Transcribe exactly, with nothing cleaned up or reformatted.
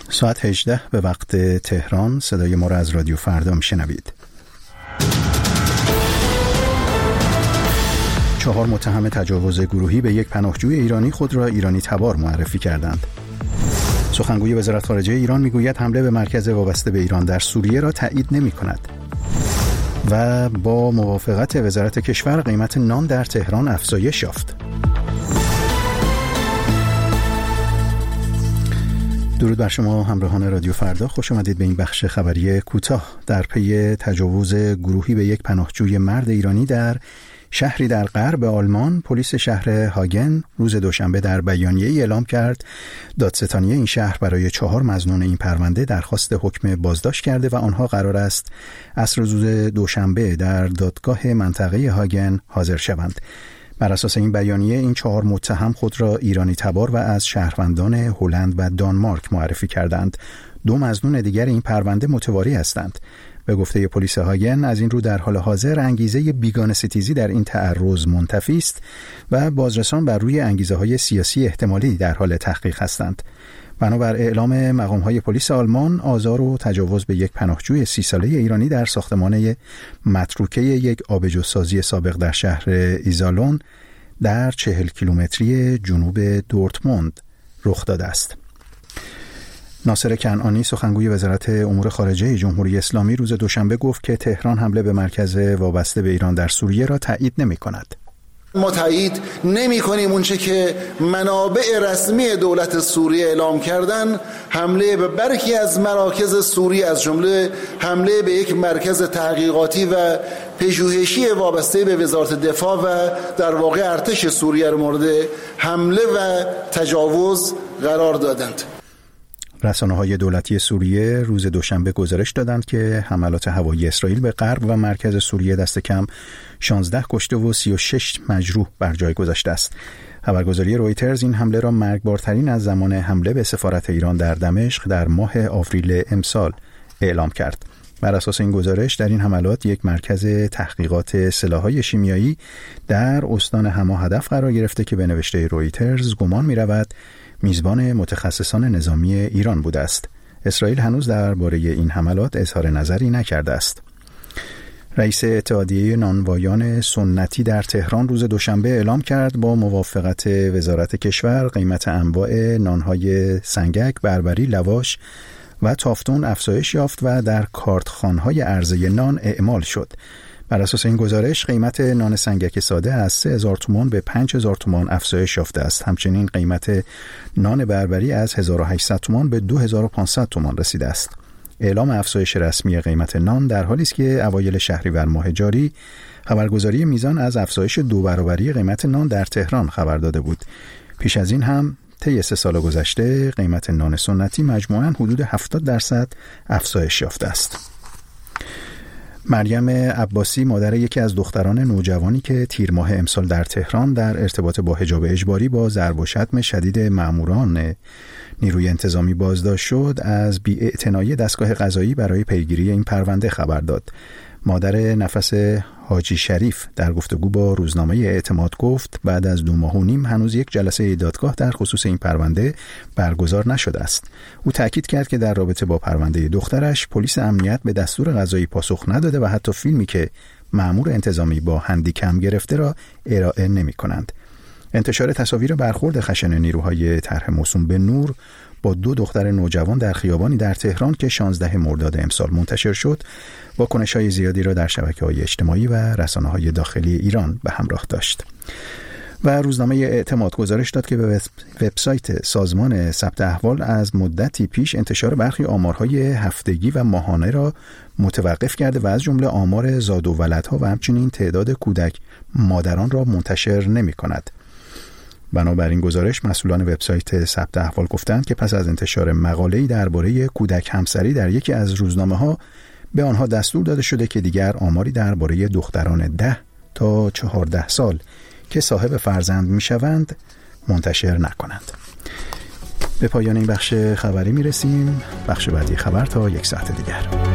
ساعت هجده به وقت تهران. صدای ما را از رادیو فردا میشنوید. چهار متهم تجاوز گروهی به یک پناهجوی ایرانی خود را ایرانی تبار معرفی کردند. سخنگوی وزارت خارجه ایران میگوید حمله به مرکز وابسته به ایران در سوریه را تایید نمی کند. و با موافقت وزارت کشور قیمت نان در تهران افزایش یافت. درود بر شما همراهان رادیو فردا، خوش آمدید به این بخش خبری کوتاه. در پی تجاوز گروهی به یک پناهجوی مرد ایرانی در شهری در غرب آلمان، پلیس شهر هاگن روز دوشنبه در بیانیه‌ای اعلام کرد دادستانی این شهر برای چهار مظنون این پرونده درخواست حکم بازداشت کرده و آنها قرار است عصر روز دوشنبه در دادگاه منطقه هاگن حاضر شوند. بر اساس این بیانیه این چهار متهم خود را ایرانی تبار و از شهروندان هلند و دانمارک معرفی کردند. دو مظنون دیگر این پرونده متواری هستند. به گفته پلیس هاگن از این رو در حال حاضر انگیزه بیگانه ستیزی در این تعرض منتفی است و بازرسان بر روی انگیزه‌های سیاسی احتمالی در حال تحقیق هستند. بنابر اعلام مقام‌های پلیس آلمان، آزار و تجاوز به یک پناهجوی سی ساله ایرانی در ساختمان متروکه یک آبجوسازی سابق در شهر ایزالون در چهل کیلومتری جنوب دورتموند رخ داده است. ناصر کنعانی سخنگوی وزارت امور خارجه جمهوری اسلامی روز دوشنبه گفت که تهران حمله به مرکز وابسته به ایران در سوریه را تایید نمی کند. ما تایید نمی کنیم اونچه که منابع رسمی دولت سوریه اعلام کردن، حمله به برخی از مراکز سوریه از جمله حمله به یک مرکز تحقیقاتی و پژوهشی وابسته به وزارت دفاع و در واقع ارتش سوریه را مورد حمله و تجاوز قرار دادند. رسانه‌های دولتی سوریه روز دوشنبه گزارش دادند که حملات هوایی اسرائیل به غرب و مرکز سوریه دست کم شانزده کشته و سی و شش مجروح بر جای گذاشته است. خبرگزاری رویترز این حمله را مرگبارترین از زمان حمله به سفارت ایران در دمشق در ماه آوریل امسال اعلام کرد. بر اساس این گزارش در این حملات یک مرکز تحقیقات سلاح‌های شیمیایی در استان حما هدف قرار گرفته که به نوشته رویترز گمان می‌رود میزبان متخصصان نظامی ایران بوده است. اسرائیل هنوز درباره این حملات اظهار نظری نکرده است. رئیس اتحادیه نانوایان سنتی در تهران روز دوشنبه اعلام کرد با موافقت وزارت کشور قیمت انواع نانهای سنگک، بربری، لواش و تافتون افزایش یافت و در کارتخوان‌های عرضه نان اعمال شد. بر اساس این گزارش قیمت نان سنگک ساده از سه هزار تومان به پنج هزار تومان افزایش یافته است. همچنین قیمت نان بربری از هزار و هشتصد تومان به دو هزار و پانصد تومان رسیده است. اعلام افزایش رسمی قیمت نان در حالی است که اوایل شهریور ماه جاری خبرگزاری میزان از افزایش دو برابری قیمت نان در تهران خبر داده بود. پیش از این هم طی سه سال گذشته قیمت نان سنتی مجموعاً حدود هفتاد درصد افزایش یافته است. مریم عباسی مادر یکی از دختران نوجوانی که تیر ماه امسال در تهران در ارتباط با حجاب اجباری با ضرب و شتم شدید ماموران نیروی انتظامی بازداشت شد، از بی‌اعتنایی دستگاه قضایی برای پیگیری این پرونده خبر داد. مادر نفس حاجی شریف در گفتگو با روزنامه اعتماد گفت بعد از دو ماه و نیم هنوز یک جلسه دادگاه در خصوص این پرونده برگزار نشده است. او تاکید کرد که در رابطه با پرونده دخترش پلیس امنیت به دستور قضایی پاسخ نداده و حتی فیلمی که مأمور انتظامی با هندیکم گرفته را ارائه نمی کنند. انتشار تصاویر برخورد خشن نیروهای طرح موسوم به نور با دو دختر نوجوان در خیابانی در تهران که شانزده مرداد امسال منتشر شد، واکنش‌های زیادی را در شبکه‌های اجتماعی و رسانه‌های داخلی ایران به همراه داشت. و روزنامه اعتماد گزارش داد که به وبسایت سازمان ثبت احوال از مدتی پیش انتشار برخی آمارهای هفتگی و ماهانه را متوقف کرده و از جمله آمار زاد و ولدها و همچنین تعداد کودک مادران را منتشر نمی‌کند. بنابراین گزارش مسئولان وبسایت ثبت احوال گفتند که پس از انتشار مقاله‌ای درباره کودک همسری در یکی از روزنامه‌ها به آنها دستور داده شده که دیگر آماری درباره دختران ده تا چهارده سال که صاحب فرزند میشوند منتشر نکنند. به پایان این بخش خبری میرسیم. بخش بعدی خبر تا یک ساعت دیگر.